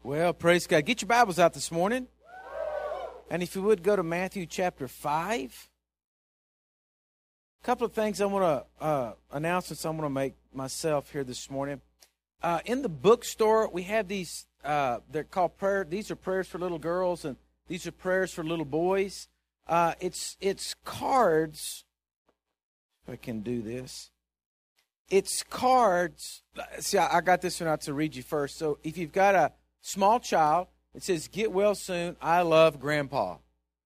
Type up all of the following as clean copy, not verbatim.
Well, praise God. Get your Bibles out this morning. And if you would, go to Matthew chapter 5. A couple of things I want to, announcements I want to make myself here this morning. In the bookstore, we have these, they're called prayer. These are prayers for little girls, and these are prayers for little boys. It's cards. If I can do this. It's cards. See, I got this one out to read you first. So if you've got a small child, it says, "Get well soon. I love Grandpa."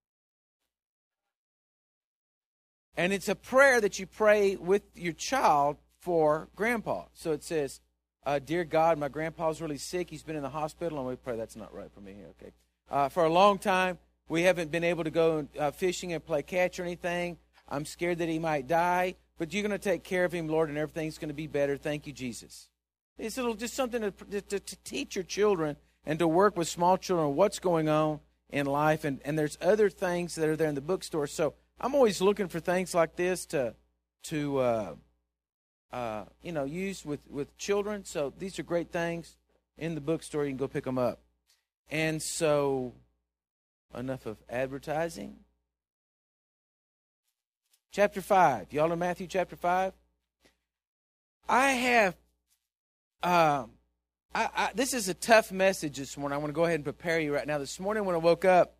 And it's a prayer that you pray with your child for Grandpa. So it says, "Dear God, my grandpa's really sick. He's been in the hospital." And we pray, that's not right for me here, okay. For a long time, we haven't been able to go fishing and play catch or anything. I'm scared that he might die. But you're going to take care of him, Lord, and everything's going to be better. Thank you, Jesus. It's just something to teach your children and to work with small children what's going on in life. And there's other things that are there in the bookstore. So I'm always looking for things like this to use with children. So these are great things in the bookstore. You can go pick them up. And so enough of advertising. Chapter 5. Y'all know Matthew chapter 5? I have, this is a tough message this morning. I want to go ahead and prepare you right now. This morning when I woke up,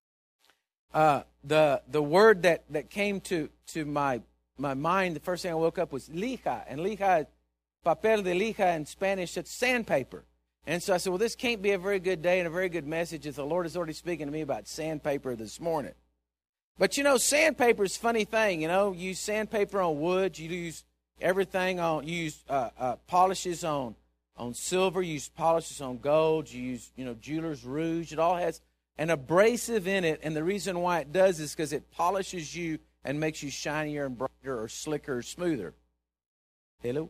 the word that came to my mind, the first thing I woke up was lija. And lija, papel de lija in Spanish, it's sandpaper. And so I said, well, this can't be a very good day and a very good message if the Lord is already speaking to me about sandpaper this morning. But, sandpaper is a funny thing, You use sandpaper on wood. You use everything on, you use polishes on silver. You use polishes on gold. You use, jeweler's rouge. It all has an abrasive in it. And the reason why it does is because it polishes you and makes you shinier and brighter or slicker or smoother. Hello?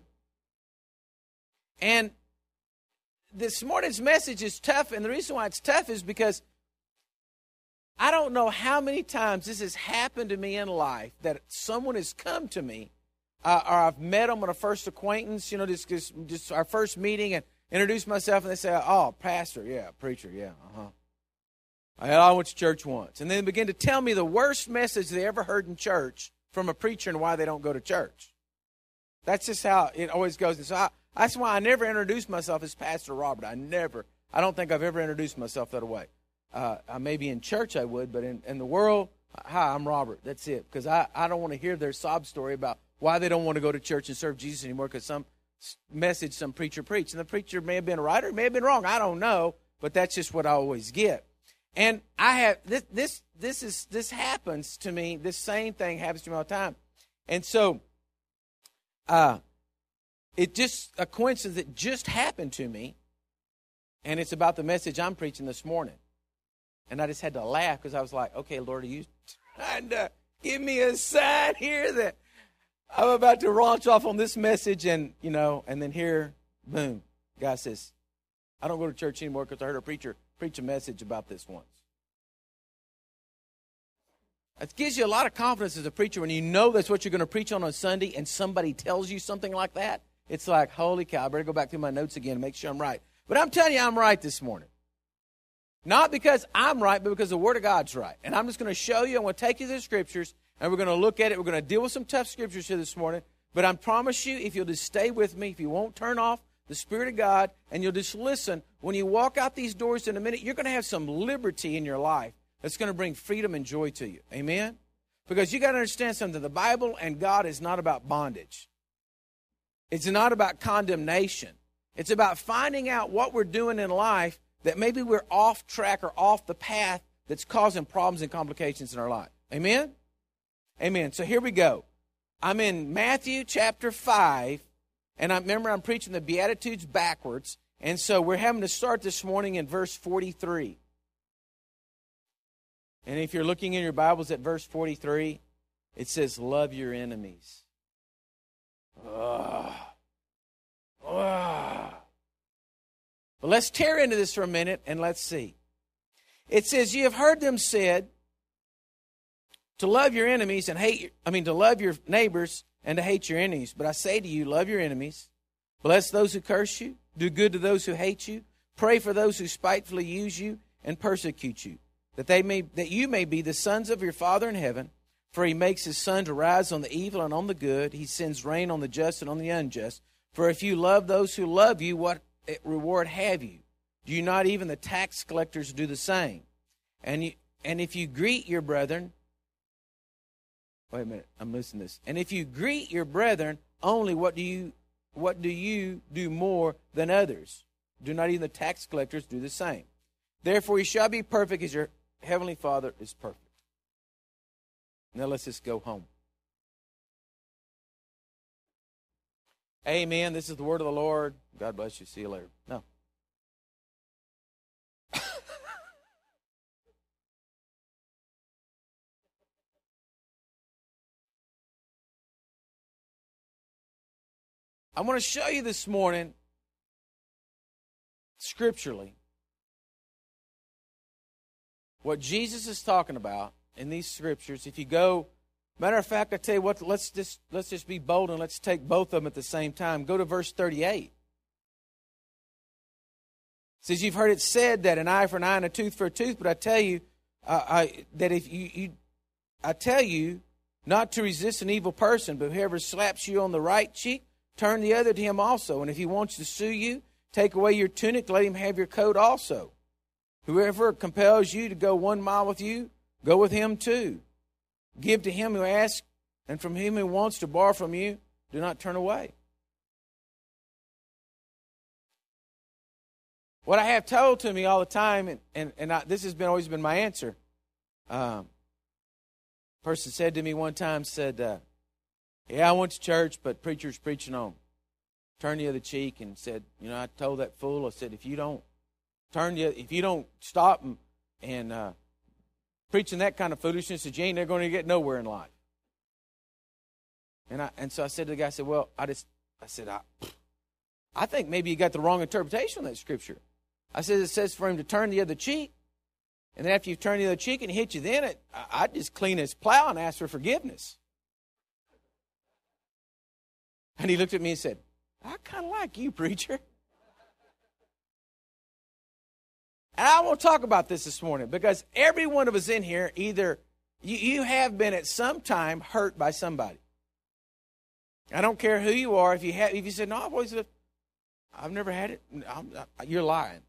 And this morning's message is tough. And the reason why it's tough is because I don't know how many times this has happened to me in life that someone has come to me or I've met them on a first acquaintance, just our first meeting and introduce myself and they say, "Oh, pastor, yeah, preacher, yeah, I went to church once." And then begin to tell me the worst message they ever heard in church from a preacher and why they don't go to church. That's just how it always goes. And so that's why I never introduce myself as Pastor Robert. I don't think I've ever introduced myself that way. Maybe in church I would, but in the world, "Hi, I'm Robert." That's it. Because I don't want to hear their sob story about why they don't want to go to church and serve Jesus anymore because some message some preacher preached. And the preacher may have been right or may have been wrong. I don't know, but that's just what I always get. And I have this happens to me. This same thing happens to me all the time. And so it just a coincidence that just happened to me, and it's about the message I'm preaching this morning. And I just had to laugh because I was like, "Okay, Lord, are you trying to give me a sign here that I'm about to launch off on this message?" And, and then here, boom, God says, "I don't go to church anymore because I heard a preacher preach a message about this once." It gives you a lot of confidence as a preacher when you know that's what you're going to preach on Sunday and somebody tells you something like that. It's like, holy cow, I better go back through my notes again and make sure I'm right. But I'm telling you, I'm right this morning. Not because I'm right, but because the Word of God's right. And I'm just going to show you, I'm going to take you to the Scriptures, and we're going to look at it. We're going to deal with some tough Scriptures here this morning. But I promise you, if you'll just stay with me, if you won't turn off the Spirit of God, and you'll just listen, when you walk out these doors in a minute, you're going to have some liberty in your life that's going to bring freedom and joy to you. Amen? Because you got to understand something. The Bible and God is not about bondage. It's not about condemnation. It's about finding out what we're doing in life that maybe we're off track or off the path that's causing problems and complications in our life. Amen? Amen. So here we go. I'm in Matthew chapter 5, and I'm preaching the Beatitudes backwards, and so we're having to start this morning in verse 43. And if you're looking in your Bibles at verse 43, it says, "Love your enemies." But let's tear into this for a minute and let's see. It says, "You have heard them said to love your enemies and to love your neighbors and to hate your enemies. But I say to you, love your enemies, bless those who curse you, do good to those who hate you, Pray for those who spitefully use you and persecute you, that you may be the sons of your Father in heaven. For he makes his sun to rise on the evil and on the good. He sends rain on the just and on the unjust. For if you love those who love you, what reward have you? Do you not even the tax collectors do the same? And if you greet your brethren, wait a minute, I'm missing this. And if you greet your brethren only, what do you do more than others? Do not even the tax collectors do the same? Therefore you shall be perfect as your heavenly Father is perfect. Now let's just go home. Amen. This is the word of the Lord. God bless you. See you later. No. I want to show you this morning, scripturally, what Jesus is talking about in these scriptures. If you go, matter of fact, I tell you what, let's just be bold and let's take both of them at the same time. Go to verse 38. It says, you've heard it said that an eye for an eye and a tooth for a tooth, but I tell you that if I tell you not to resist an evil person, but whoever slaps you on the right cheek, turn the other to him also. And if he wants to sue you, take away your tunic, let him have your coat also. Whoever compels you to go 1 mile with you, go with him too. Give to him who asks, and from him who wants to borrow from you, do not turn away. What I have told to me all the time, this has always been my answer. Person said to me one time, yeah, I went to church, but preacher's preaching on turn the other cheek, and said, I told that fool, I said, if you don't stop and preaching that kind of foolishness, that you ain't never going to get nowhere in life. And so I said to the guy, I said, well, I think maybe you got the wrong interpretation of that scripture. I said, it says for him to turn the other cheek, and then after you turn the other cheek and he hit you, then I'd just clean his plow and ask for forgiveness. And he looked at me and said, I kind of like you, preacher. And I want to talk about this morning because every one of us in here, either you have been at some time hurt by somebody. I don't care who you are. If you said, no, I've never had it, you're lying.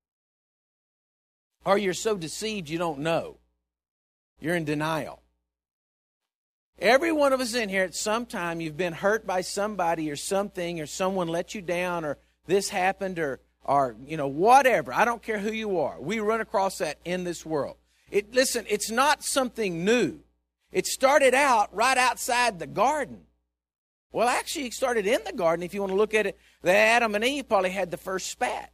Or you're so deceived you don't know. You're in denial. Every one of us in here at some time, you've been hurt by somebody or something, or someone let you down, or this happened, or whatever. I don't care who you are. We run across that in this world. Listen, it's not something new. It started out right outside the garden. Well, actually, it started in the garden. If you want to look at it, that Adam and Eve probably had the first spat.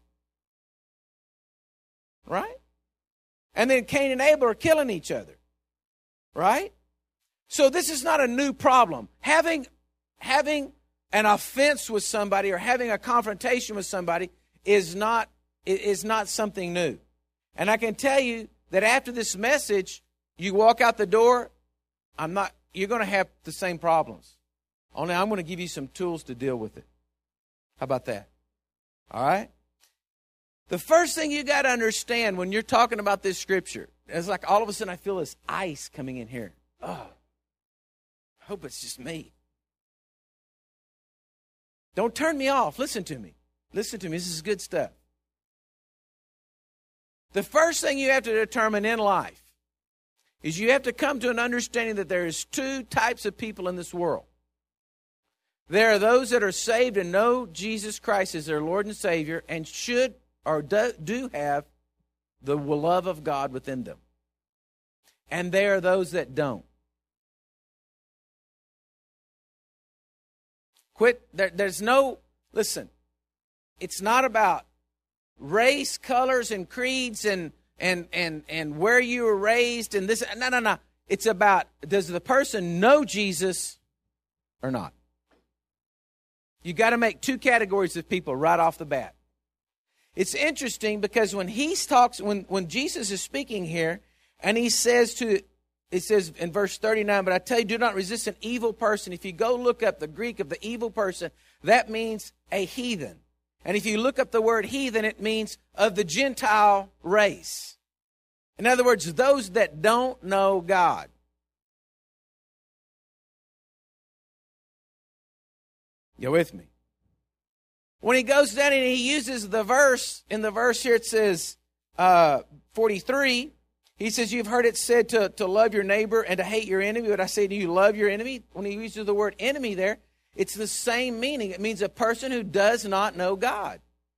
Right? And then Cain and Abel are killing each other. Right? So this is not a new problem. Having an offense with somebody or having a confrontation with somebody is not something new. And I can tell you that after this message, you walk out the door, you're going to have the same problems. Only I'm going to give you some tools to deal with it. How about that? All right? The first thing you got to understand when you're talking about this scripture, it's like all of a sudden I feel this ice coming in here. Oh, I hope it's just me. Don't turn me off. Listen to me. Listen to me. This is good stuff. The first thing you have to determine in life is you have to come to an understanding that there is two types of people in this world. There are those that are saved and know Jesus Christ as their Lord and Savior and should or do have the love of God within them. And there are those that don't. Listen, it's not about race, colors, and creeds and where you were raised and this. No. It's about, does the person know Jesus or not? You got to make two categories of people right off the bat. It's interesting because when Jesus is speaking here, and he says it says in verse 39, but I tell you, do not resist an evil person. If you go look up the Greek of the evil person, that means a heathen. And if you look up the word heathen, it means of the Gentile race. In other words, those that don't know God. You with me? When he goes down and he uses the verse, in the verse here it says 43, he says, you've heard it said to love your neighbor and to hate your enemy. But I say to you, love your enemy. When he uses the word enemy there, it's the same meaning. It means a person who does not know God.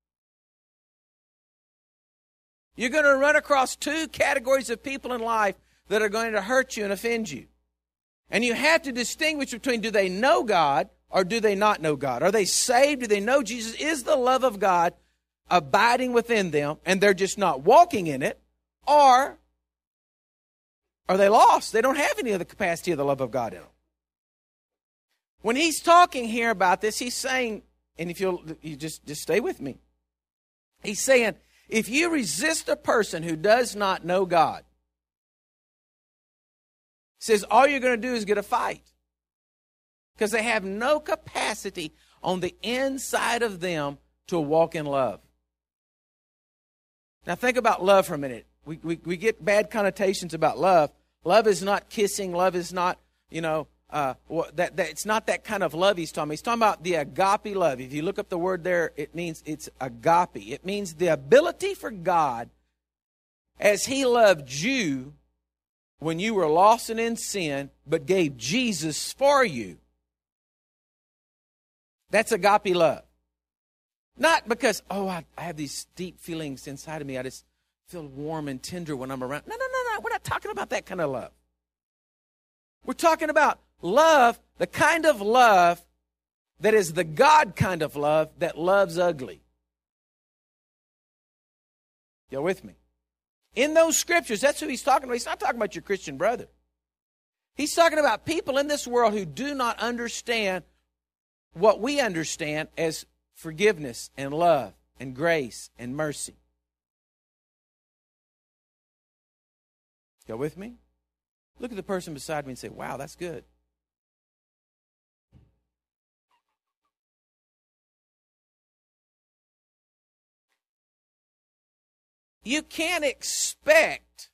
You're going to run across two categories of people in life that are going to hurt you and offend you. And you have to distinguish between, do they know God or do they not know God? Are they saved? Do they know Jesus? Is the love of God abiding within them and they're just not walking in it? Or are they lost? They don't have any of the capacity of the love of God in them. When he's talking here about this, he's saying, and if you just stay with me. He's saying, if you resist a person who does not know God, says all you're going to do is get a fight. Because they have no capacity on the inside of them to walk in love. Now think about love for a minute. We get bad connotations about love. Love is not kissing. Love is not, it's not that kind of love he's talking about. He's talking about the agape love. If you look up the word there, it means it's agape. It means the ability for God, as he loved you when you were lost and in sin, but gave Jesus for you. That's agape love. Not because, I have these deep feelings inside of me. I just feel warm and tender when I'm around. No. We're not talking about that kind of love. We're talking about love, the kind of love that is the God kind of love that loves ugly. You with me? In those scriptures, that's who he's talking about. He's not talking about your Christian brother. He's talking about people in this world who do not understand what we understand as forgiveness and love and grace and mercy. Go with me? Look at the person beside me and say, wow, that's good. You can't expect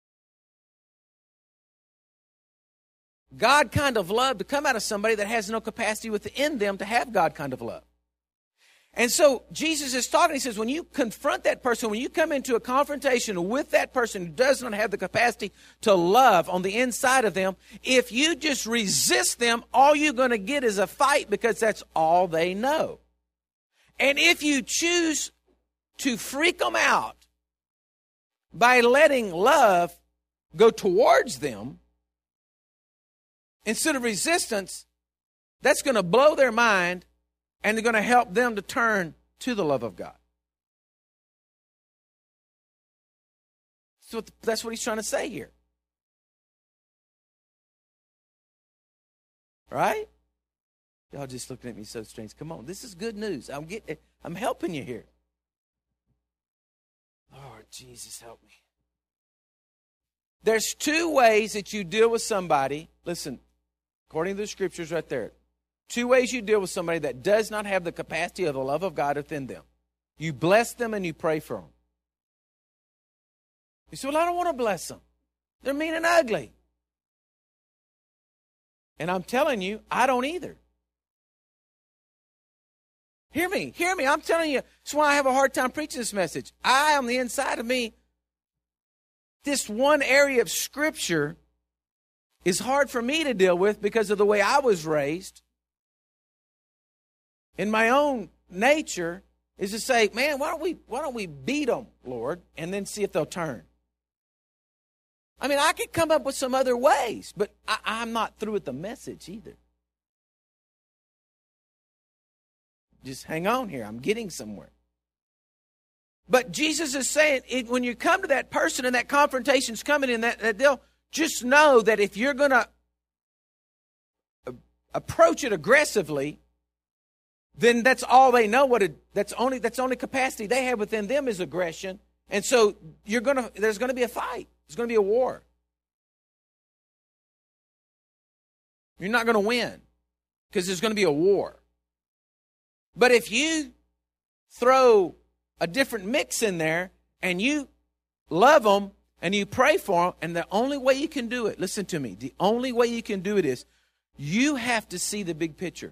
God kind of love to come out of somebody that has no capacity within them to have God kind of love. And so Jesus is talking, he says, when you confront that person, when you come into a confrontation with that person who does not have the capacity to love on the inside of them, if you just resist them, all you're going to get is a fight because that's all they know. And if you choose to freak them out by letting love go towards them instead of resistance, that's going to blow their mind. And they're going to help them to turn to the love of God. So that's what he's trying to say here. Right? Y'all just looking at me so strange. Come on, this is good news. I'm helping you here. Lord Jesus, help me. There's two ways that you deal with somebody. Listen, according to the scriptures right there. Two ways you deal with somebody that does not have the capacity of the love of God within them. You bless them and you pray for them. You say, well, I don't want to bless them. They're mean and ugly. And I'm telling you, I don't either. Hear me. I'm telling you, that's why I have a hard time preaching this message. On the inside of me, this one area of Scripture is hard for me to deal with because of the way I was raised. In my own nature, is to say, man, why don't we beat them, Lord, and then see if they'll turn. I mean, I could come up with some other ways, but I'm not through with the message either. Just hang on here. I'm getting somewhere. But Jesus is saying, when you come to that person and that confrontation's coming in, that they'll just know that if you're going to approach it aggressively, then that's all they know. That's only capacity they have within them is aggression, and so there's going to be a fight. There's going to be a war. You're not going to win because there's going to be a war. But if you throw a different mix in there and you love them and you pray for them, and the only way you can do it, listen to me, the only way you can do it is you have to see the big picture.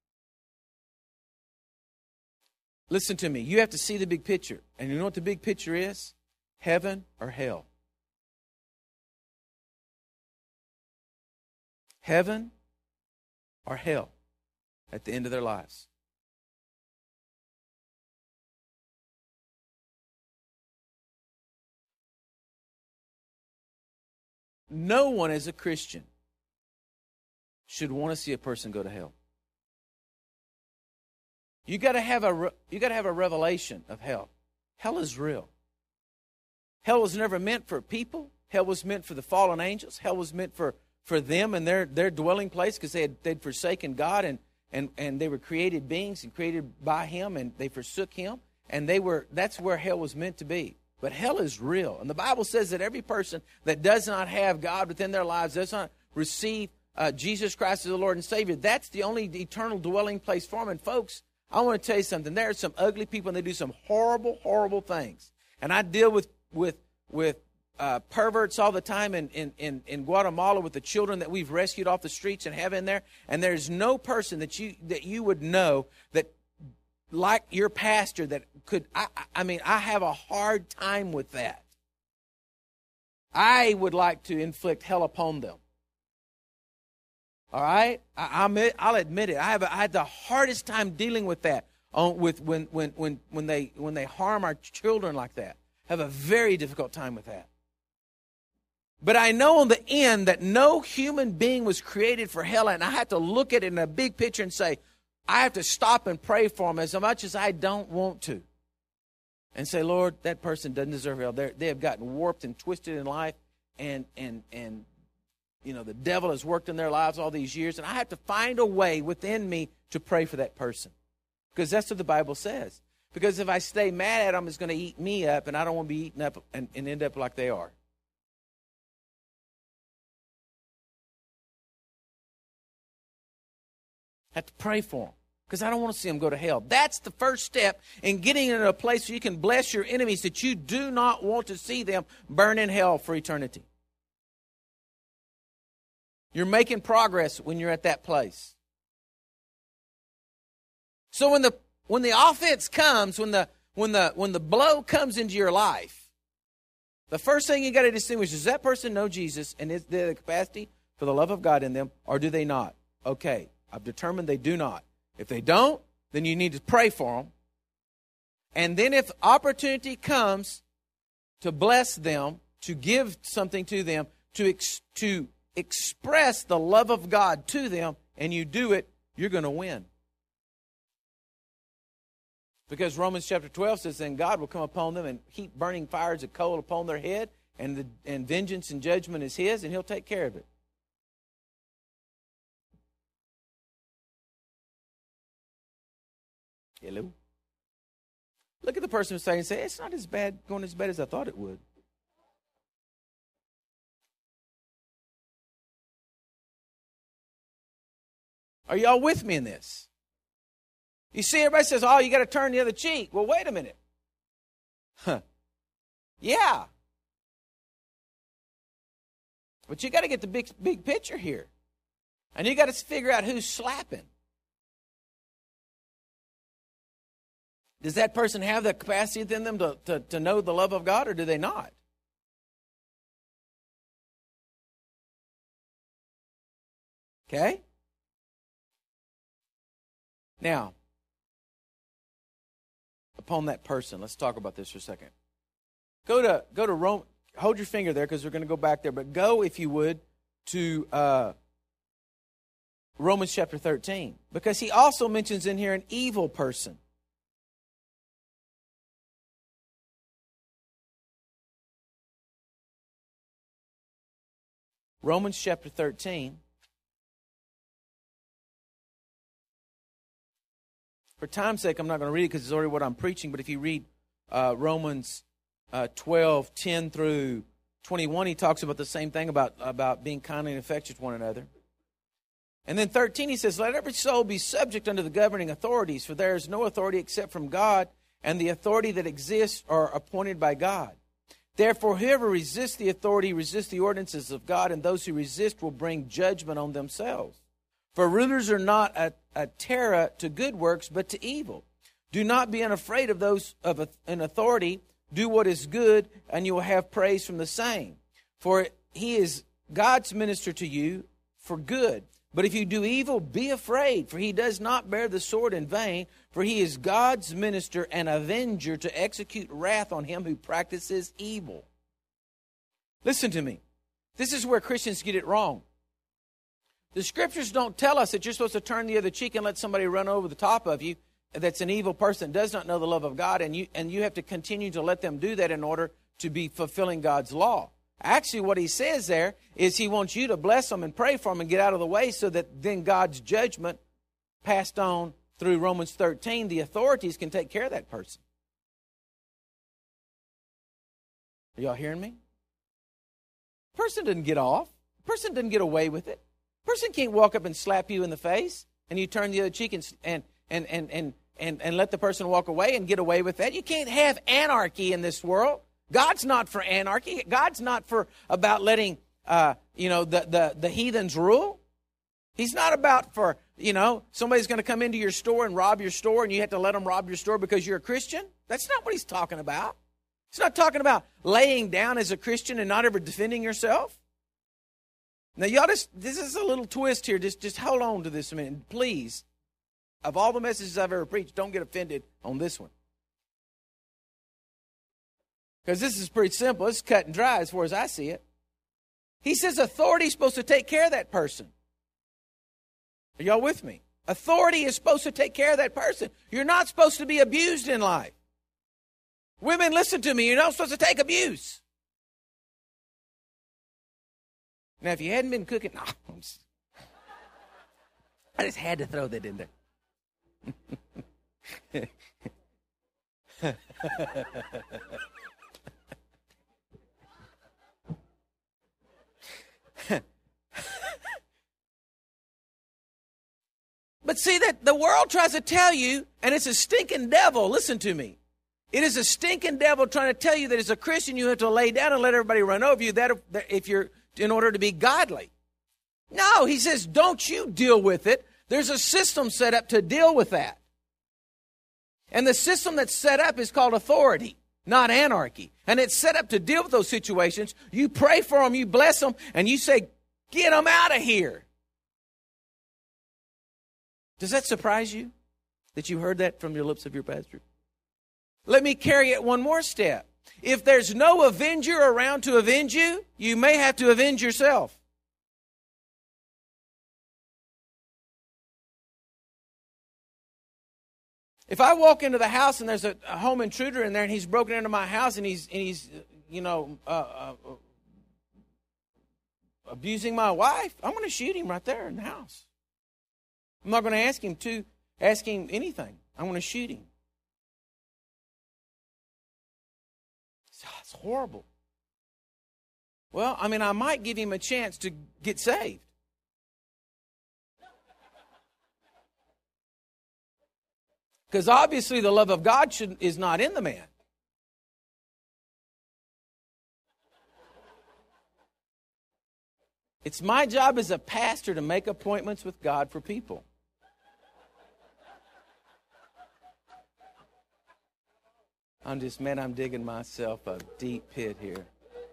Listen to me. You have to see the big picture. And you know what the big picture is? Heaven or hell. Heaven or hell at the end of their lives. No one as a Christian should want to see a person go to hell. You got to have a revelation of hell. Hell is real. Hell was never meant for people. Hell was meant for the fallen angels. Hell was meant for them and their dwelling place, because they'd forsaken God and they were created beings and created by Him, and they forsook Him, and that's where hell was meant to be. But hell is real. And the Bible says that every person that does not have God within their lives, does not receive Jesus Christ as the Lord and Savior, that's the only eternal dwelling place for them. And folks, I want to tell you something. There are some ugly people, and they do some horrible, horrible things. And I deal with perverts all the time in Guatemala with the children that we've rescued off the streets and have in there. And there's no person that you would know that, like your pastor, that could, I have a hard time with that. I would like to inflict hell upon them. All right? I'll admit it. I had the hardest time dealing with that when they harm our children like that. I have a very difficult time with that. But I know in the end that no human being was created for hell, and I have to look at it in a big picture and say, I have to stop and pray for them as much as I don't want to. And say, Lord, that person doesn't deserve hell. They have gotten warped and twisted in life, and the devil has worked in their lives all these years, and I have to find a way within me to pray for that person. Because that's what the Bible says. Because if I stay mad at them, it's going to eat me up, and I don't want to be eaten up and end up like they are. I have to pray for them, because I don't want to see them go to hell. That's the first step in getting into a place where you can bless your enemies, that you do not want to see them burn in hell for eternity. You're making progress when you're at that place. So when the offense comes, when the blow comes into your life, the first thing you got to distinguish, does that person know Jesus and is there the capacity for the love of God in them, or do they not? Okay, I've determined they do not. If they don't, then you need to pray for them. And then if opportunity comes to bless them, to give something to them, to express the love of God to them, and you do it, you're going to win. Because Romans chapter 12 says, then God will come upon them and heap burning fires of coal upon their head, and vengeance and judgment is His, and He'll take care of it. Hello? Look at the person who's saying, it's not as bad, going as bad as I thought it would. Are y'all with me in this? You see, everybody says, you got to turn the other cheek. Well, wait a minute. Yeah. But you got to get the big picture here. And you got to figure out who's slapping. Does that person have the capacity within them to know the love of God, or do they not? Okay? Now, upon that person, let's talk about this for a second. Go to Rome. Hold your finger there, because we're going to go back there. But go, if you would, to Romans chapter 13. Because he also mentions in here an evil person. Romans chapter 13. For time's sake, I'm not going to read it because it's already what I'm preaching. But if you read Romans 12, 10 through 21, he talks about the same thing about being kind and affectionate to one another. And then 13, he says, let every soul be subject unto the governing authorities, for there is no authority except from God, and the authority that exists are appointed by God. Therefore, whoever resists the authority resists the ordinances of God, and those who resist will bring judgment on themselves. For rulers are not a terror to good works, but to evil. Do not be unafraid of those in authority. Do what is good, and you will have praise from the same. For he is God's minister to you for good. But if you do evil, be afraid, for he does not bear the sword in vain, for he is God's minister and avenger to execute wrath on him who practices evil. Listen to me. This is where Christians get it wrong. The Scriptures don't tell us that you're supposed to turn the other cheek and let somebody run over the top of you that's an evil person, does not know the love of God, and you have to continue to let them do that in order to be fulfilling God's law. Actually, what he says there is he wants you to bless them and pray for them and get out of the way so that then God's judgment passed on through Romans 13, the authorities can take care of that person. Are y'all hearing me? Person doesn't get off. Person doesn't get away with it. Person can't walk up and slap you in the face and you turn the other cheek and let the person walk away and get away with that. You can't have anarchy in this world. God's not for anarchy. God's not for about letting the heathens rule. He's not about for, somebody's going to come into your store and rob your store and you have to let them rob your store because you're a Christian. That's not what he's talking about. He's not talking about laying down as a Christian and not ever defending yourself. Now, this is a little twist here. Just hold on to this a minute, please. Of all the messages I've ever preached, don't get offended on this one. Because this is pretty simple. It's cut and dry as far as I see it. He says authority is supposed to take care of that person. Are y'all with me? Authority is supposed to take care of that person. You're not supposed to be abused in life. Women, listen to me. You're not supposed to take abuse. Now, if you hadn't been cooking... I just had to throw that in there. But see, that the world tries to tell you, and it's a stinking devil, listen to me. It is a stinking devil trying to tell you that as a Christian you have to lay down and let everybody run over you in order to be godly. No, he says, don't you deal with it. There's a system set up to deal with that. And the system that's set up is called authority, not anarchy. And it's set up to deal with those situations. You pray for them, you bless them, and you say, get them out of here. Does that surprise you that you heard that from your lips of your pastor? Let me carry it one more step. If there's no avenger around to avenge you, you may have to avenge yourself. If I walk into the house and there's a home intruder in there and he's broken into my house and he's abusing my wife, I'm going to shoot him right there in the house. I'm not going to ask him anything. I'm going to shoot him. It's horrible. Well, I might give him a chance to get saved. Because obviously the love of God is not in the man. It's my job as a pastor to make appointments with God for people. I'm digging myself a deep pit here.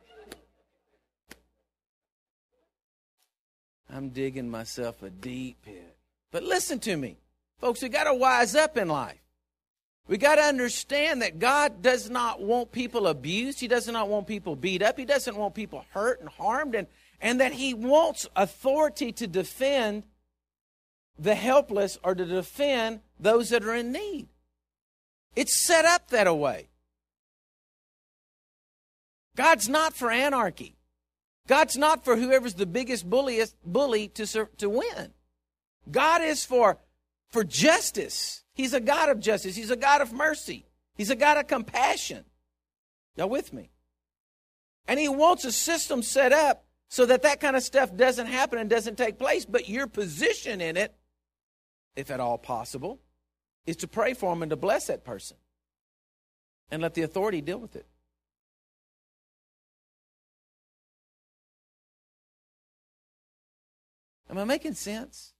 I'm digging myself a deep pit. But listen to me. Folks, we got to wise up in life. We got to understand that God does not want people abused. He does not want people beat up. He doesn't want people hurt and harmed. And that He wants authority to defend the helpless or to defend those that are in need. It's set up that way. God's not for anarchy. God's not for whoever's the biggest bully to win. God is for justice. He's a God of justice. He's a God of mercy. He's a God of compassion. Y'all with me? And He wants a system set up so that kind of stuff doesn't happen and doesn't take place. But your position in it, if at all possible, is to pray for them and to bless that person. and let the authority deal with it. Am I making sense?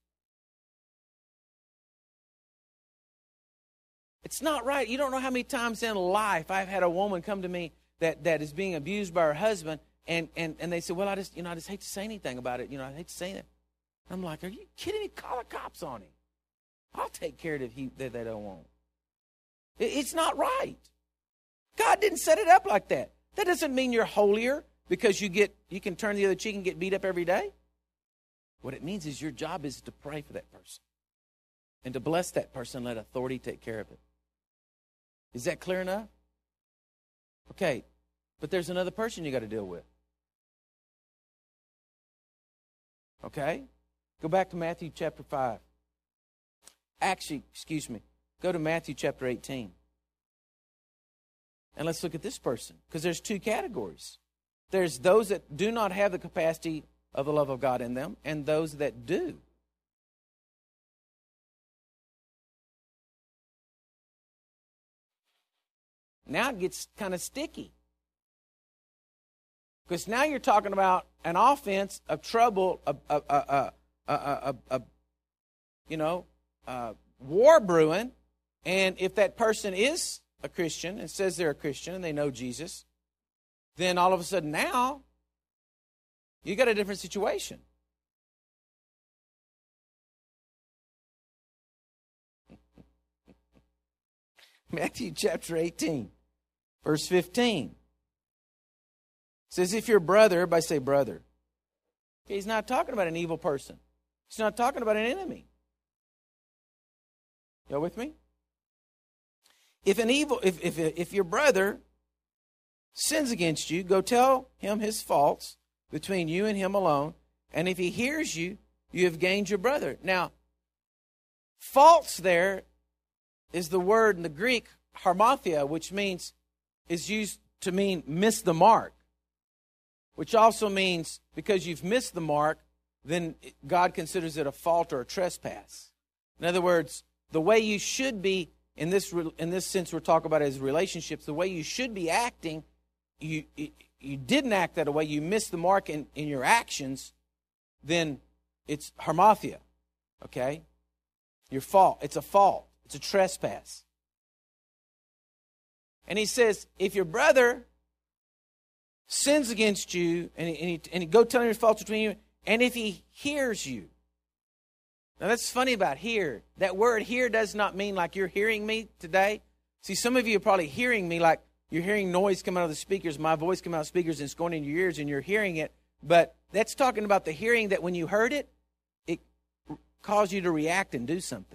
It's not right. You don't know how many times in life I've had a woman come to me that is being abused by her husband, and they say, well, I just hate to say anything about it. I hate to say it. I'm like, are you kidding me? Call the cops on him. I'll take care of it that they don't want. It's not right. God didn't set it up like that. That doesn't mean you're holier because you can turn the other cheek and get beat up every day. What it means is your job is to pray for that person and to bless that person and let authority take care of it. Is that clear enough? Okay, but there's another person you got to deal with. Okay? Go back to Matthew chapter 5. Actually, go to Matthew chapter 18. And let's look at this person, because there's two categories. There's those that do not have the capacity of the love of God in them, and those that do. Now it gets kind of sticky. Because now you're talking about an offense of trouble, war brewing. And if that person is a Christian and says they're a Christian and they know Jesus, then all of a sudden now you got a different situation. Matthew chapter 18, verse 15. Says, if your brother, everybody say brother. Okay, he's not talking about an evil person. He's not talking about an enemy. Y'all with me? If your brother sins against you, go tell him his faults between you and him alone. And if he hears you, you have gained your brother. Now, faults there is the word in the Greek, harmathia, which is used to mean miss the mark. Which also means because you've missed the mark, then God considers it a fault or a trespass. In other words, the way you should be, in this sense we're talking about as relationships, the way you should be acting, you didn't act that way, you missed the mark in your actions, then it's harmathia, okay? Your fault. It's a fault. It's a trespass. And he says, if your brother sins against you, and he go tell him your faults between you, and if he hears you. Now that's funny about hear. That word hear does not mean like you're hearing me today. See, some of you are probably hearing me like you're hearing noise come out of the speakers, my voice come out of the speakers, and it's going in your ears, and you're hearing it. But that's talking about the hearing that when you heard it, it caused you to react and do something.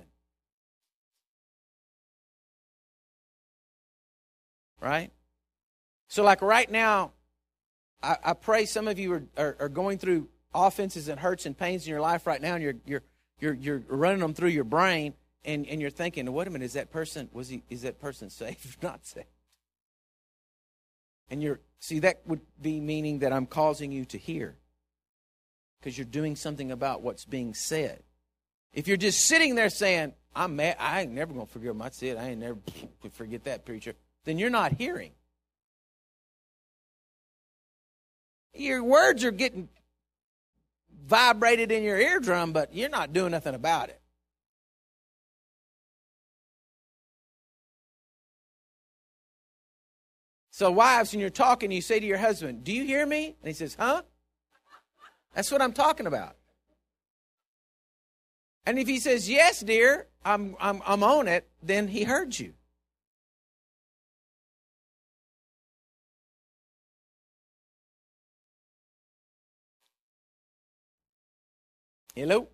Right? So like right now, I pray some of you are going through offenses and hurts and pains in your life right now, and you're running them through your brain, and you're thinking, wait a minute, is that person saved or not saved? And that would be meaning that I'm causing you to hear, because you're doing something about what's being said. If you're just sitting there saying, I'm mad, I ain't never gonna forgive him, that's it, I ain't never forget that preacher, then you're not hearing. Your words are getting vibrated in your eardrum, but you're not doing nothing about it. So wives, when you're talking, you say to your husband, do you hear me? And he says, huh? That's what I'm talking about. And if he says, yes, dear, I'm on it, then he heard you. Hello?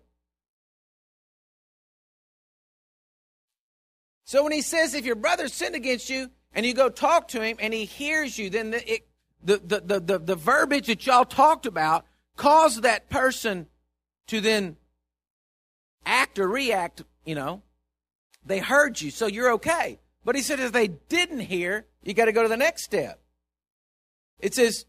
So when he says if your brother sinned against you and you go talk to him and he hears you, then the verbiage that y'all talked about caused that person to then act or react, They heard you, so you're okay. But he said if they didn't hear, you got to go to the next step. It says,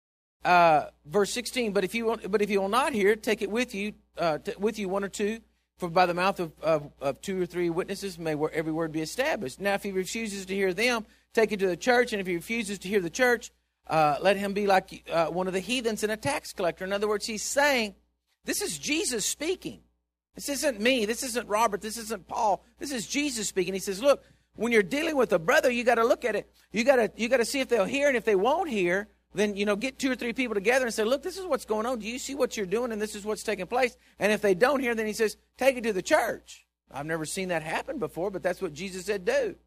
verse 16, but if you will not hear, take it with you one or two, For by the mouth of two or three witnesses may every word be established. Now, if he refuses to hear them, take it to the church. And if he refuses to hear the church, let him be like one of the heathens and a tax collector. In other words, he's saying, this is Jesus speaking. This isn't me. This isn't Robert. This isn't Paul. This is Jesus speaking. He says, look, when you're dealing with a brother, you got to look at it. You got to see if they'll hear, and if they won't hear, then, get two or three people together and say, look, this is what's going on. Do you see what you're doing? And this is what's taking place. And if they don't hear, then he says, take it to the church. I've never seen that happen before, but that's what Jesus said do.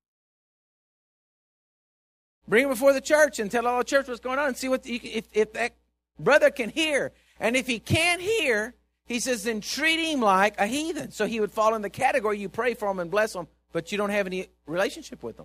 Bring him before the church and tell all the church what's going on and see if that brother can hear. And if he can't hear, he says, then treat him like a heathen. So he would fall in the category, you pray for him and bless him, but you don't have any relationship with him.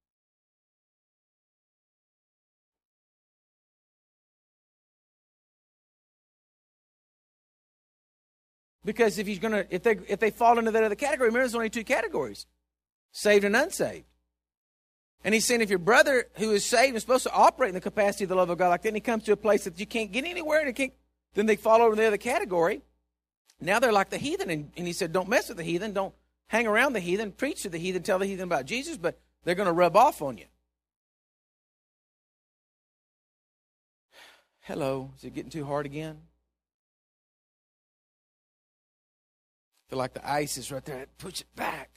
Because if they fall into that other category, remember there's only two categories, saved and unsaved. And he's saying if your brother who is saved is supposed to operate in the capacity of the love of God like that, and he comes to a place that you can't get anywhere, and then they fall over in the other category. Now they're like the heathen. And he said, don't mess with the heathen. Don't hang around the heathen. Preach to the heathen. Tell the heathen about Jesus, but they're going to rub off on you. Hello. Is it getting too hard again? I feel like the ice is right there. Push it back.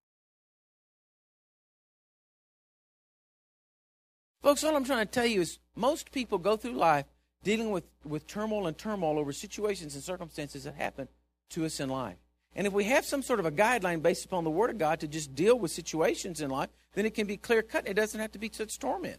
Folks, all I'm trying to tell you is most people go through life dealing with turmoil over situations and circumstances that happen to us in life. And if we have some sort of a guideline based upon the Word of God to just deal with situations in life, then it can be clear-cut and it doesn't have to be such torment.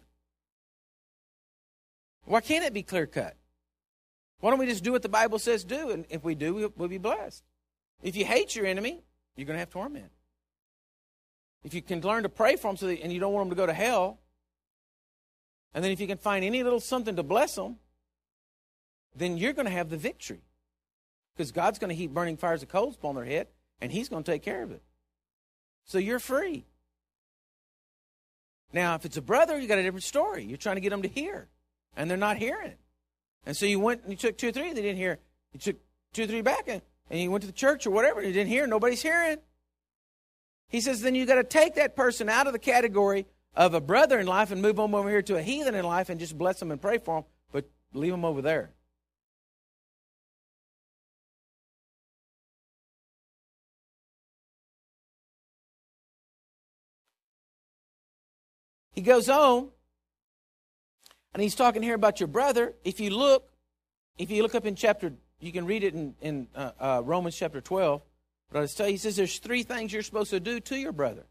Why can't it be clear-cut? Why don't we just do what the Bible says do? And if we do, we'll be blessed. If you hate your enemy, you're going to have torment. If you can learn to pray for them and you don't want them to go to hell, and then if you can find any little something to bless them, then you're going to have the victory. Because God's going to heap burning fires of coals upon their head, and He's going to take care of it. So you're free. Now, if it's a brother, you got a different story. You're trying to get them to hear, and they're not hearing. And so you went and you took two or three, and they didn't hear. You took two or three back, and you went to the church or whatever, and you didn't hear. Nobody's hearing. He says, then you got to take that person out of the category of a brother in life and move them over here to a heathen in life and just bless them and pray for them, but leave them over there. He goes on, and he's talking here about your brother. If you look up in chapter, you can read it in Romans chapter 12. But I'll tell you, he says there's three things you're supposed to do to your brother.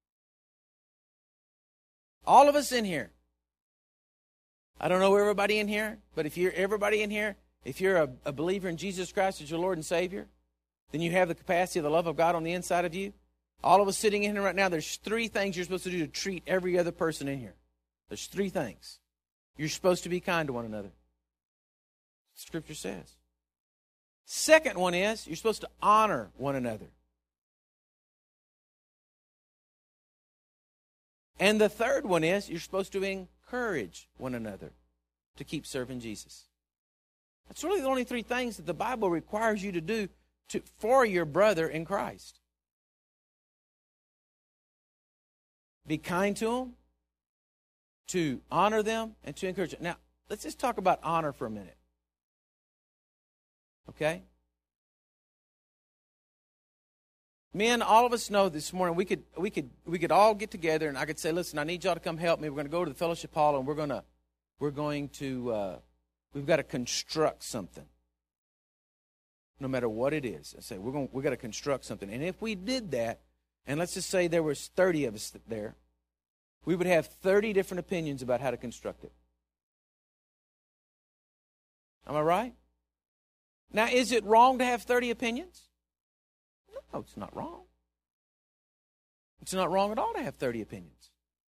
All of us in here. I don't know everybody in here, but if you're everybody in here, if you're a believer in Jesus Christ as your Lord and Savior, then you have the capacity of the love of God on the inside of you. All of us sitting in here right now, there's three things you're supposed to do to treat every other person in here. There's three things. You're supposed to be kind to one another. Scripture says. Second one is you're supposed to honor one another. And the third one is you're supposed to encourage one another to keep serving Jesus. That's really the only three things that the Bible requires you to do for your brother in Christ. Be kind to them, to honor them, and to encourage them. Now, let's just talk about honor for a minute. Okay? Men, all of us know this morning we could all get together and I could say, listen, I need y'all to come help me. We're going to go to the fellowship hall and we've got to construct something. No matter what it is. I say, we've got to construct something. And if we did that, and let's just say there was 30 of us there, we would have 30 different opinions about how to construct it. Am I right? Now, is it wrong to have 30 opinions? No, it's not wrong. It's not wrong at all to have 30 opinions.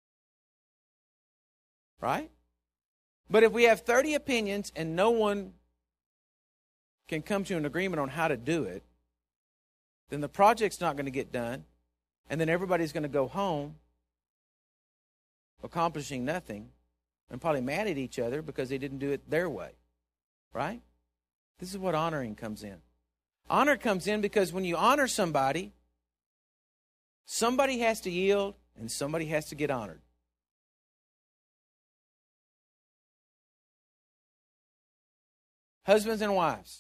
Right? But if we have 30 opinions and no one can come to an agreement on how to do it, then the project's not going to get done, and then everybody's going to go home accomplishing nothing and probably mad at each other because they didn't do it their way. Right? This is what honoring comes in. Honor comes in because when you honor somebody, somebody has to yield and somebody has to get honored. Husbands and wives,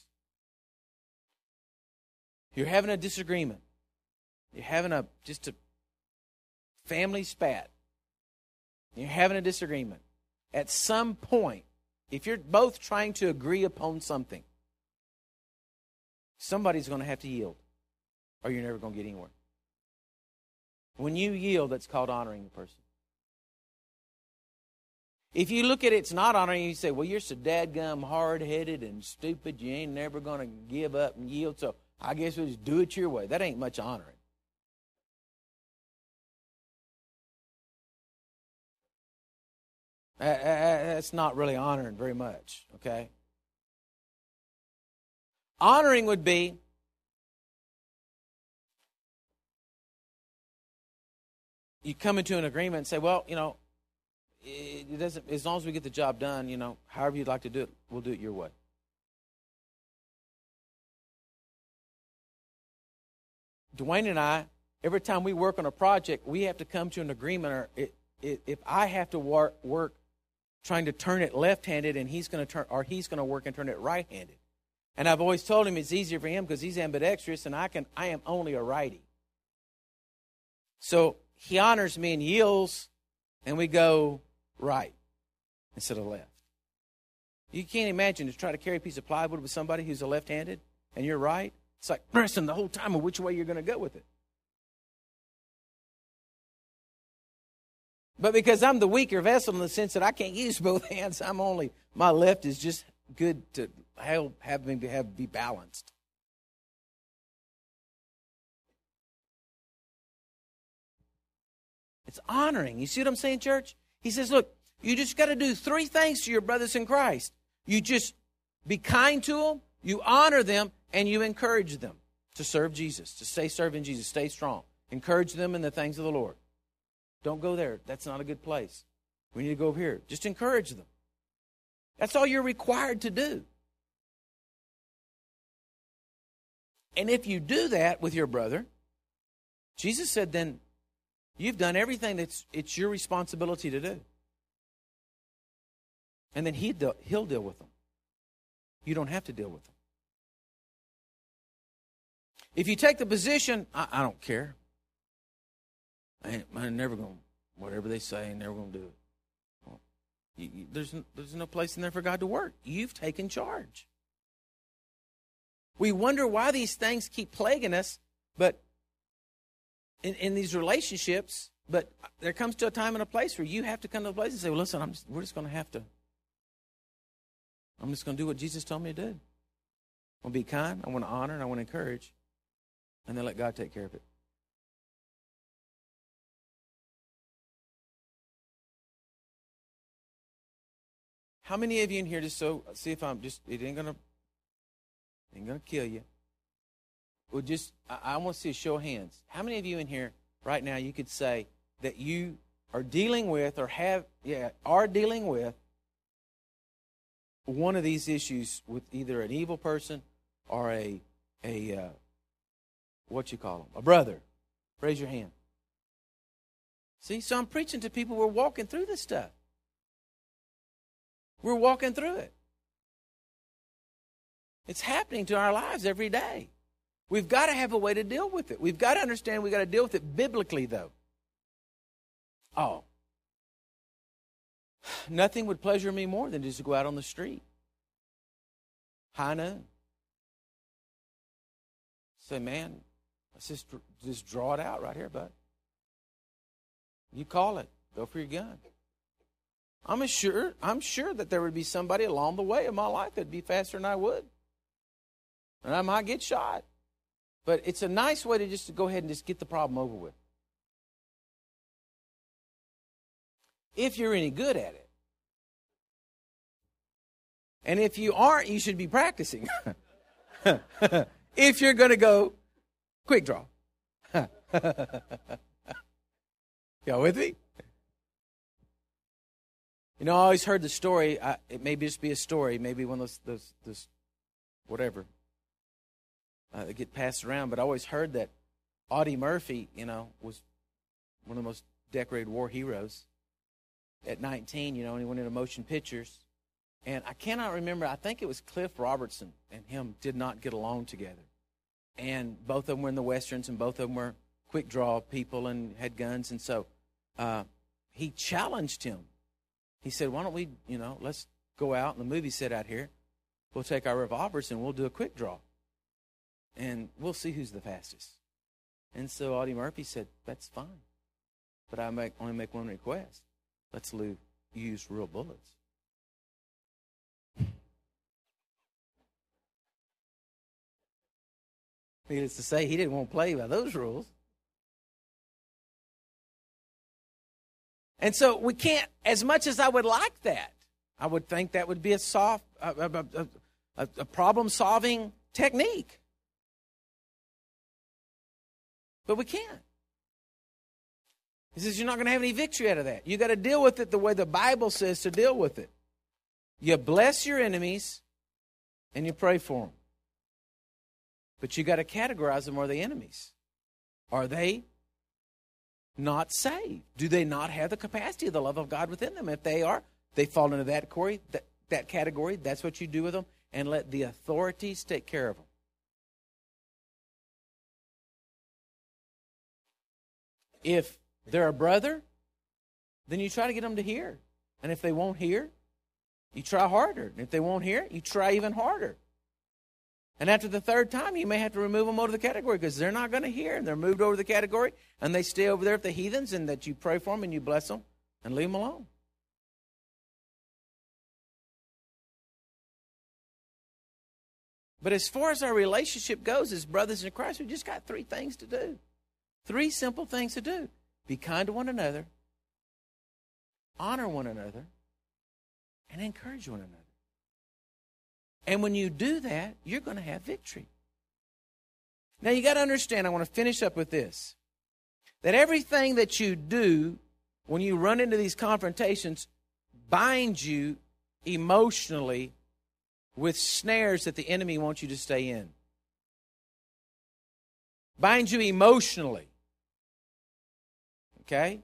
you're having a disagreement. You're having just a family spat. You're having a disagreement. At some point, if you're both trying to agree upon something, somebody's going to have to yield, or you're never going to get anywhere. When you yield, that's called honoring the person. If you look at it, it's not honoring, you say, well, you're so dadgum hard-headed and stupid, you ain't never going to give up and yield, so I guess we'll just do it your way. That ain't much honoring. That's not really honoring very much, okay? Honoring would be you come into an agreement and say, well, it doesn't, as long as we get the job done, however you'd like to do it, we'll do it your way. Dwayne and I, every time we work on a project, we have to come to an agreement, or if I have to work trying to turn it left-handed and he's going to work and turn it right-handed. And I've always told him it's easier for him because he's ambidextrous and I am only a righty. So he honors me and yields, and we go right instead of left. You can't imagine to try to carry a piece of plywood with somebody who's a left-handed and you're right. It's like pressing the whole time of which way you're going to go with it. But because I'm the weaker vessel in the sense that I can't use both hands, my left is just good to have me be balanced. It's honoring. You see what I'm saying, church? He says, look, you just got to do 3 things to your brothers in Christ. You just be kind to them, you honor them, and you encourage them to serve Jesus, to stay serving Jesus, stay strong. Encourage them in the things of the Lord. Don't go there. That's not a good place. We need to go over here. Just encourage them. That's all you're required to do. And if you do that with your brother, Jesus said then you've done everything it's your responsibility to do. And then he'll deal with them. You don't have to deal with them. If you take the position, I don't care. I'm never going to, whatever they say, I'm never going to do it. Well, there's no place in there for God to work. You've taken charge. We wonder why these things keep plaguing us, but in these relationships, but there comes to a time and a place where you have to come to a place and say, well, listen, I'm just going to do what Jesus told me to do. I'm going to be kind, I want to honor, and I want to encourage, and then let God take care of it. How many of you in here, just so, see if it ain't gonna kill you. Well, I want to see a show of hands. How many of you in here right now you could say that you are dealing with or are dealing with one of these issues with either an evil person or a what you call them, a brother? Raise your hand. See, so I'm preaching to people. We're walking through this stuff. We're walking through it. It's happening to our lives every day. We've got to have a way to deal with it. We've got to understand we've got to deal with it biblically, though. Oh. Nothing would pleasure me more than just to go out on the street. High noon. Say, man, let's just draw it out right here, bud. You call it. Go for your gun. I'm sure that there would be somebody along the way of my life that'd be faster than I would. And I might get shot. But it's a nice way to go ahead and just get the problem over with. If you're any good at it. And if you aren't, you should be practicing. If you're going to go quick draw. Y'all with me? I always heard the story. It may just be a story, maybe one of those whatever. that get passed around, but I always heard that Audie Murphy, was one of the most decorated war heroes. At 19, and he went into motion pictures. And I cannot remember, I think it was Cliff Robertson and him did not get along together. And both of them were in the Westerns, and both of them were quick draw people and had guns. And so he challenged him. He said, why don't we, let's go out in the movie set out here. We'll take our revolvers and we'll do a quick draw. And we'll see who's the fastest. And so Audie Murphy said, that's fine. But I only make one request. Let's use real bullets. Needless to say, he didn't want to play by those rules. And so we can't, as much as I would like that, I would think that would be a problem-solving technique. But we can't. He says you're not going to have any victory out of that. You got to deal with it the way the Bible says to deal with it. You bless your enemies and you pray for them. But you got to categorize them. Are they enemies? Are they not saved? Do they not have the capacity of the love of God within them? If they are, they fall into that category. That's what you do with them, and let the authorities take care of them. If they're a brother, then you try to get them to hear. And if they won't hear, you try harder. And if they won't hear, you try even harder. And after the third time, you may have to remove them out of the category because they're not going to hear. And they're moved over the category, and they stay over there with the heathens, and that you pray for them and you bless them and leave them alone. But as far as our relationship goes as brothers in Christ, we just got three things to do. Three simple things to do. Be kind to one another, honor one another, and encourage one another. And when you do that, you're going to have victory. Now, you got to understand, I want to finish up with this, that everything that you do when you run into these confrontations binds you emotionally with snares that the enemy wants you to stay in. Binds you emotionally. Okay?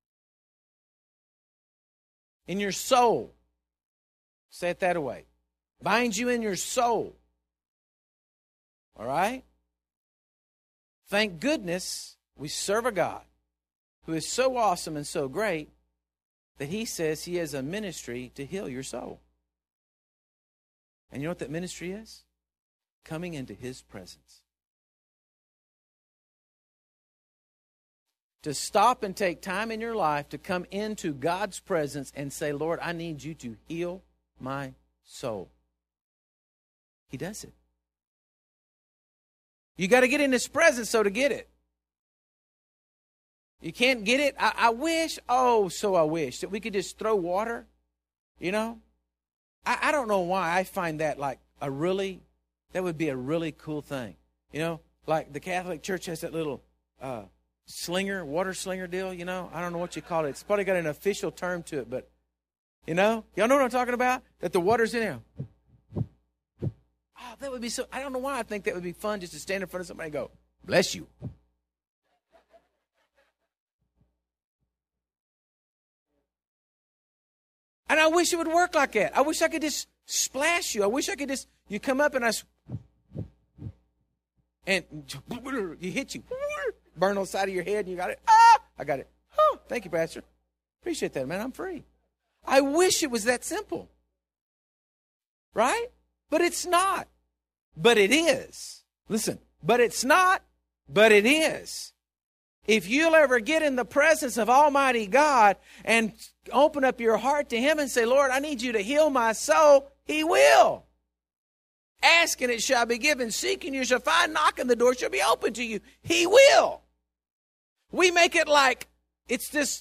In your soul. Say it that way. Binds you in your soul. All right? Thank goodness we serve a God who is so awesome and so great that he says he has a ministry to heal your soul. And you know what that ministry is? Coming into his presence. To stop and take time in your life to come into God's presence and say, Lord, I need you to heal my soul. He does it. You got to get in his presence so to get it. You can't get it. I wish that we could just throw water, I don't know why I find that like that would be a really cool thing. Like the Catholic Church has that little water slinger deal, I don't know what you call it. It's probably got an official term to it, but, y'all know what I'm talking about? That the water's in there. Oh, that would be I don't know why I think that would be fun just to stand in front of somebody and go, bless you. And I wish it would work like that. I wish I could just splash you. I wish I could you come up and and you hit you. Burn on the side of your head and you got it. I got it. Oh, thank you, Pastor. Appreciate that, man. I'm free. I wish it was that simple. Right? But it's not. But it is. Listen, but it's not, but it is. If you'll ever get in the presence of Almighty God and open up your heart to him and say, Lord, I need you to heal my soul, he will. Ask and it shall be given. Seek and you shall find. Knock and the door shall be open to you. He will. We make it like it's this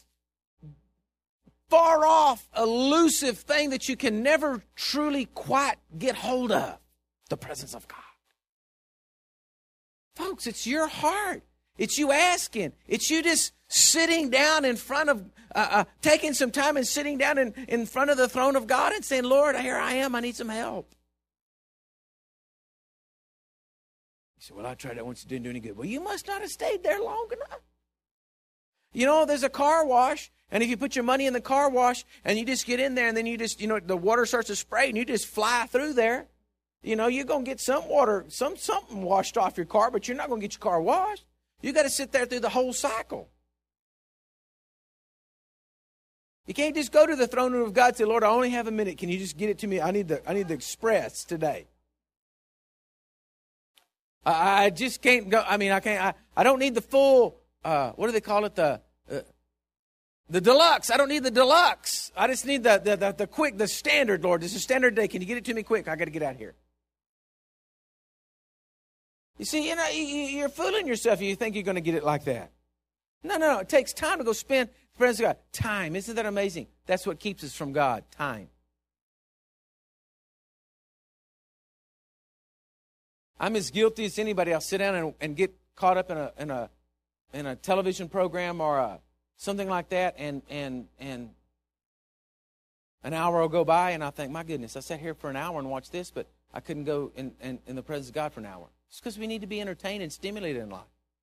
far off, elusive thing that you can never truly quite get hold of. The presence of God. Folks, it's your heart. It's you asking. It's you just sitting down in front of, taking some time and sitting down in front of the throne of God and saying, Lord, here I am. I need some help. say, well, I tried that once, it didn't do any good. Well, you must not have stayed there long enough. You know, there's a car wash, and if you put your money in the car wash and you just get in there and then you just, the water starts to spray and you just fly through there, you're going to get some water, something washed off your car, but you're not going to get your car washed. You got to sit there through the whole cycle. You can't just go to the throne room of God and say, Lord, I only have a minute. Can you just get it to me? I need the express today. I just can't go. I mean, I don't need the full, what do they call it? The deluxe. I don't need the deluxe. I just need the quick, the standard, Lord. This is standard day. Can you get it to me quick? I got to get out of here. You see, you're fooling yourself if you think you're going to get it like that. No. It takes time to go spend the presence of God. Time. Isn't that amazing? That's what keeps us from God. Time. I'm as guilty as anybody. I'll sit down and get caught up in a television program or something like that, and an hour will go by, and I think, my goodness, I sat here for an hour and watched this, but I couldn't go in the presence of God for an hour. It's because we need to be entertained and stimulated in life.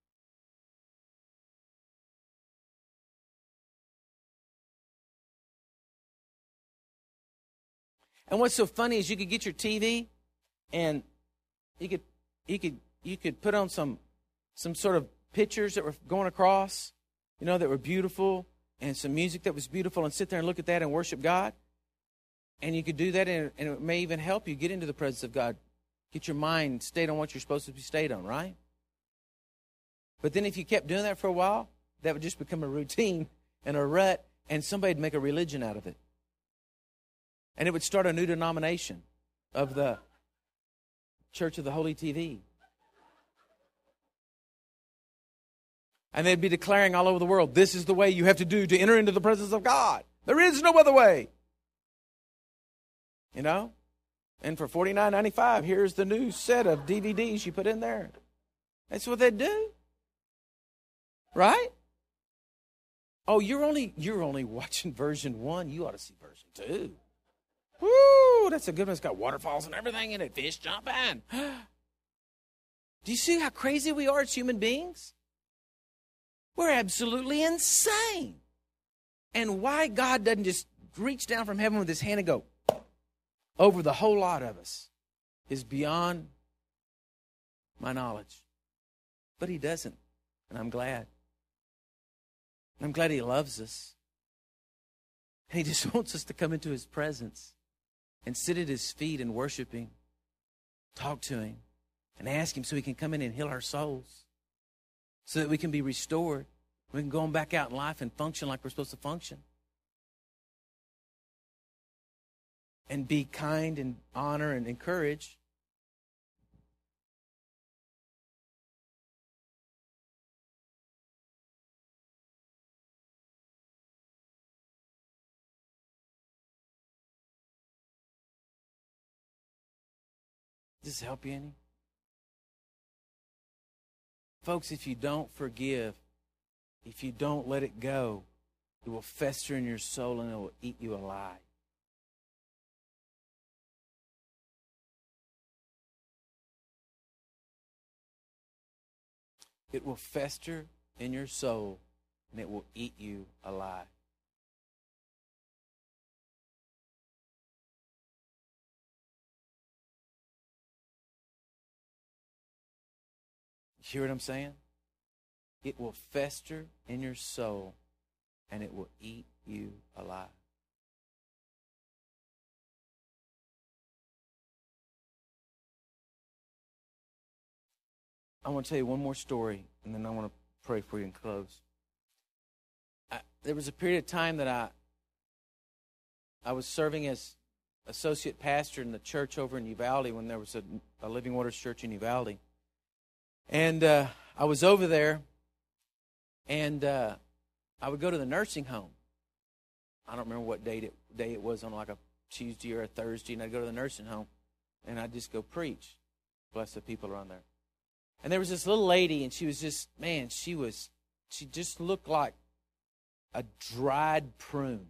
And what's so funny is you could get your TV, and you could put on some sort of pictures that were going across, that were beautiful, and some music that was beautiful, and sit there and look at that and worship God. And you could do that, and it may even help you get into the presence of God. Get your mind stayed on what you're supposed to be stayed on, right? But then if you kept doing that for a while, that would just become a routine and a rut, and somebody'd make a religion out of it. And it would start a new denomination of the Church of the Holy TV. And they'd be declaring all over the world, this is the way you have to do to enter into the presence of God. There is no other way. And for $49.95, here's the new set of DVDs you put in there. That's what they do. Right? Oh, you're only watching version 1. You ought to see version 2. Woo, that's a good one. It's got waterfalls and everything in it. Fish jumping. Do you see how crazy we are as human beings? We're absolutely insane. And why God doesn't just reach down from heaven with his hand and go over the whole lot of us is beyond my knowledge. But he doesn't. And I'm glad. I'm glad he loves us. And he just wants us to come into his presence and sit at his feet and worship him, talk to him, and ask him so he can come in and heal our souls, so that we can be restored. We can go on back out in life and function like we're supposed to function. And be kind and honor and encourage. Does this help you any? Folks, if you don't forgive, if you don't let it go, it will fester in your soul and it will eat you alive. It will fester in your soul and it will eat you alive. You hear what I'm saying? It will fester in your soul and it will eat you alive. I want to tell you one more story, and then I want to pray for you and close. There was a period of time that I was serving as associate pastor in the church over in Uvalde when there was a Living Waters church in Uvalde. And I was over there, and I would go to the nursing home. I don't remember what day it was, on like a Tuesday or a Thursday, and I'd go to the nursing home, and I'd just go preach. Bless the people around there. And there was this little lady, and she was just, man, she just looked like a dried prune.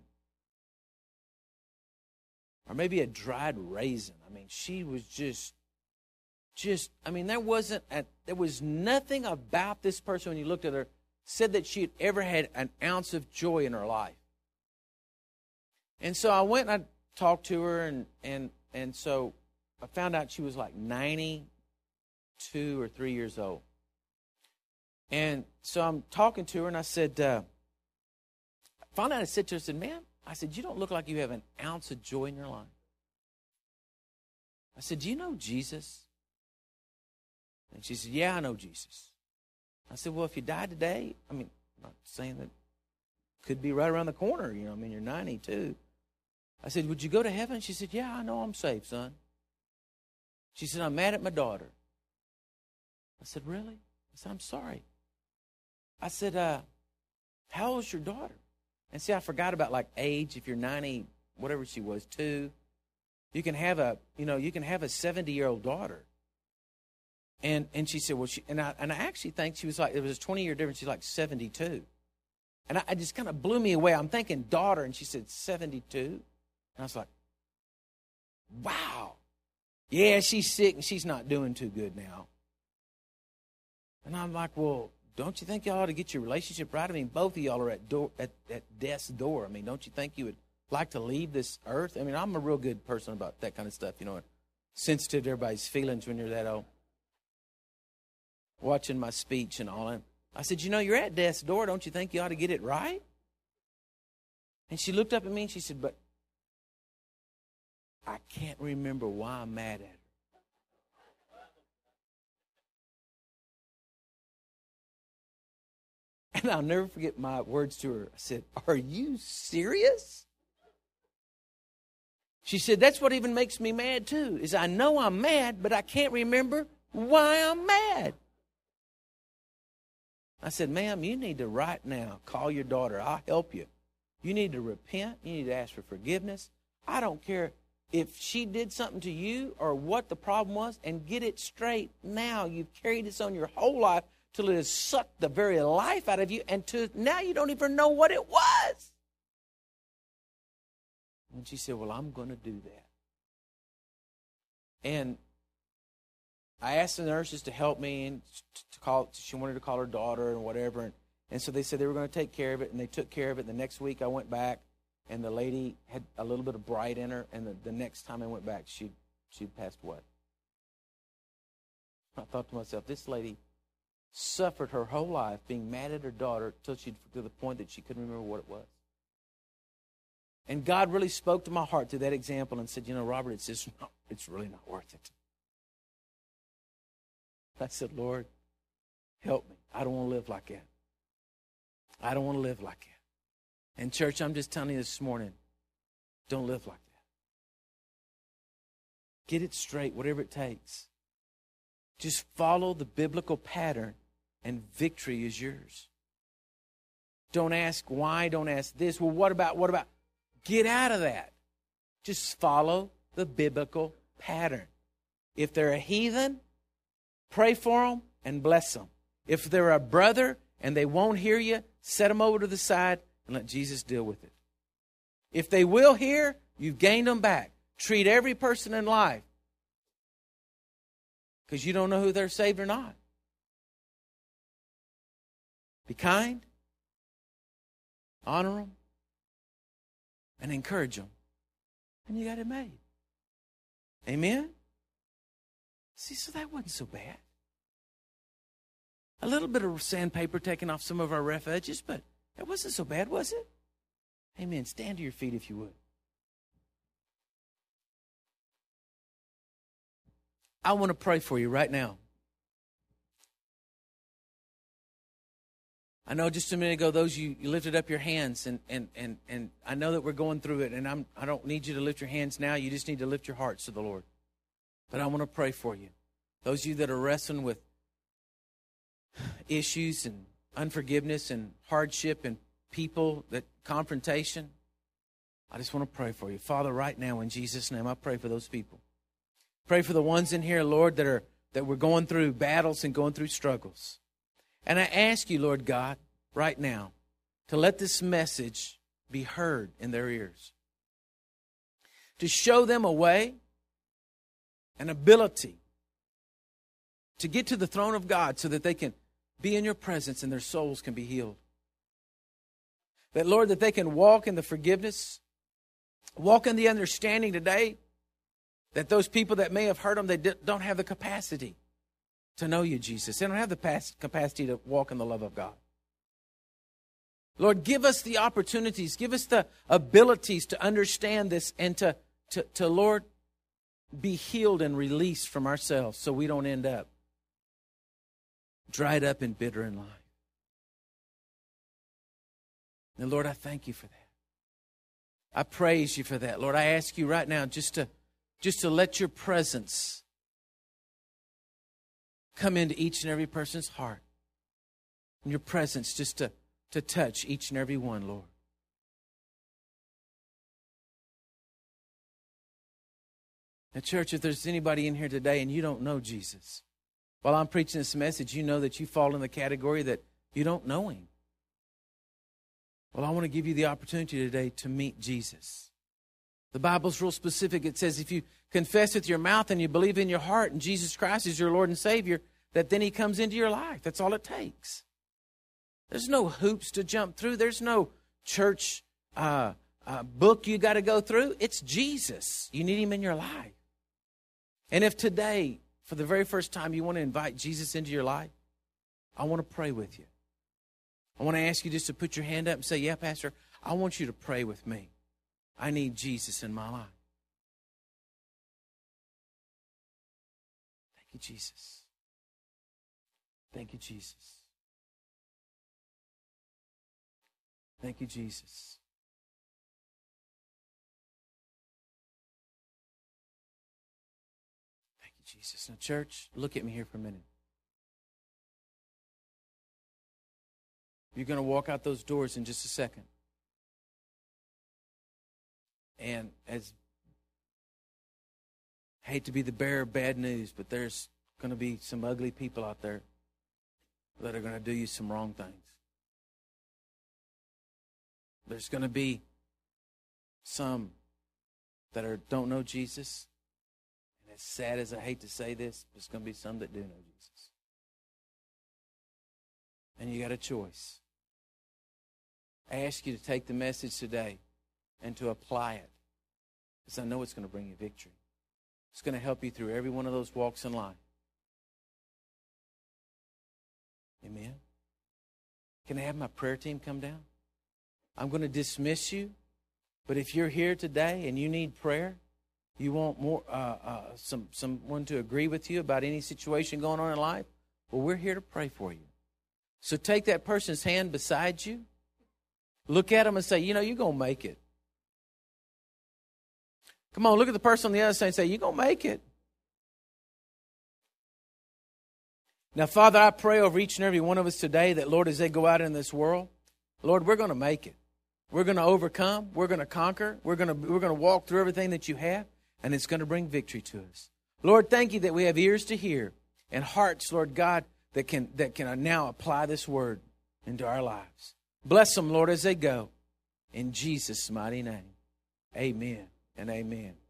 Or maybe a dried raisin. I mean, she was just there was nothing about this person when you looked at her said that she had ever had an ounce of joy in her life. And so I went and I talked to her, and so I found out she was like 92 or 3 years old. And so I'm talking to her, and I said, finally I said to her, I said, ma'am, I said, you don't look like you have an ounce of joy in your life. I said, do you know Jesus? And she said, yeah, I know Jesus. I said, well, if you died today, I'm not saying that could be right around the corner, you're 92. I said, would you go to heaven? She said, yeah, I know I'm saved, son. She said, I'm mad at my daughter. I said, really? I said, I'm sorry. I said, how old is your daughter? And see, I forgot about like age. If you're 90, whatever she was, 2, you can have a 70-year-old daughter. And she said, well, I actually think she was like, it was a 20-year difference. She's like 72. And I just kind of blew me away. I'm thinking daughter, and she said 72. And I was like, wow. Yeah, she's sick, and she's not doing too good now. And I'm like, well, don't you think y'all ought to get your relationship right? Both of y'all are at death's door. Don't you think you would like to leave this earth? I'm a real good person about that kind of stuff, sensitive to everybody's feelings when you're that old. Watching my speech and all that. I said, you're at death's door. Don't you think you ought to get it right? And she looked up at me and she said, but I can't remember why I'm mad at her. And I'll never forget my words to her. I said, are you serious? She said, that's what even makes me mad too, is I know I'm mad, but I can't remember why I'm mad. I said, ma'am, you need to right now call your daughter. I'll help you. You need to repent. You need to ask for forgiveness. I don't care if she did something to you or what the problem was, and get it straight now. You've carried this on your whole life till it has sucked the very life out of you, and to now you don't even know what it was. And she said, well, I'm going to do that. And I asked the nurses to help me, and she wanted to call her daughter and whatever. And so they said they were going to take care of it, and they took care of it. The next week I went back, and the lady had a little bit of bright in her, and the next time I went back, she'd passed away. I thought to myself, this lady suffered her whole life being mad at her daughter to the point that she couldn't remember what it was. And God really spoke to my heart through that example and said, Robert, it's really not worth it. I said, Lord, help me. I don't want to live like that. I don't want to live like that. And church, I'm just telling you this morning, don't live like that. Get it straight, whatever it takes. Just follow the biblical pattern, and victory is yours. Don't ask why, don't ask this. Well, what about? Get out of that. Just follow the biblical pattern. If they're a heathen, pray for them and bless them. If they're a brother and they won't hear you, set them over to the side and let Jesus deal with it. If they will hear, you've gained them back. Treat every person in life, because you don't know who they're saved or not. Be kind, honor them, and encourage them. And you got it made. Amen? See, so that wasn't so bad. A little bit of sandpaper taking off some of our rough edges, but it wasn't so bad, was it? Amen. Stand to your feet if you would. I want to pray for you right now. I know just a minute ago, those you lifted up your hands, and I know that we're going through it, and I don't need you to lift your hands now. You just need to lift your hearts to the Lord. But I want to pray for you. Those of you that are wrestling with issues and unforgiveness and hardship and people, that confrontation, I just want to pray for you. Father, right now in Jesus' name, I pray for those people. Pray for the ones in here, Lord, that we're going through battles and going through struggles. And I ask you, Lord God, right now, to let this message be heard in their ears. To show them a way, an ability to get to the throne of God so that they can be in your presence and their souls can be healed. That, Lord, that they can walk in the forgiveness, walk in the understanding today that those people that may have hurt them, they don't have the capacity to know you, Jesus. They don't have the capacity to walk in the love of God. Lord, give us the opportunities, give us the abilities to understand this and to Lord, be healed and released from ourselves so we don't end up dried up and bitter in life. And Lord, I thank you for that. I praise you for that. Lord, I ask you right now just to let your presence come into each and every person's heart. And your presence just to touch each and every one, Lord. Now, church, if there's anybody in here today and you don't know Jesus, while I'm preaching this message, you know that you fall in the category that you don't know him. Well, I want to give you the opportunity today to meet Jesus. The Bible's real specific. It says if you confess with your mouth and you believe in your heart and Jesus Christ is your Lord and Savior, that then he comes into your life. That's all it takes. There's no hoops to jump through. There's no church book you got to go through. It's Jesus. You need him in your life. And if today, for the very first time, you want to invite Jesus into your life, I want to pray with you. I want to ask you just to put your hand up and say, yeah, Pastor, I want you to pray with me. I need Jesus in my life. Thank you, Jesus. Thank you, Jesus. Thank you, Jesus. Thank you, Jesus. Now, church, look at me here for a minute. You're going to walk out those doors in just a second. And I hate to be the bearer of bad news, but there's going to be some ugly people out there that are going to do you some wrong things. There's going to be some that don't know Jesus. And as sad as I hate to say this, there's going to be some that do know Jesus. And you got a choice. I ask you to take the message today and to apply it, because I know it's going to bring you victory. It's going to help you through every one of those walks in life. Amen. Can I have my prayer team come down? I'm going to dismiss you, but if you're here today and you need prayer, you want more someone to agree with you about any situation going on in life, well, we're here to pray for you. So take that person's hand beside you. Look at them and say, you know, you're going to make it. Come on, look at the person on the other side and say, you're going to make it. Now, Father, I pray over each and every one of us today that, Lord, as they go out in this world, Lord, we're going to make it. We're going to overcome. We're going to conquer. We're going to walk through everything that you have, and it's going to bring victory to us. Lord, thank you that we have ears to hear and hearts, Lord God, that can now apply this word into our lives. Bless them, Lord, as they go. In Jesus' mighty name, amen and amen.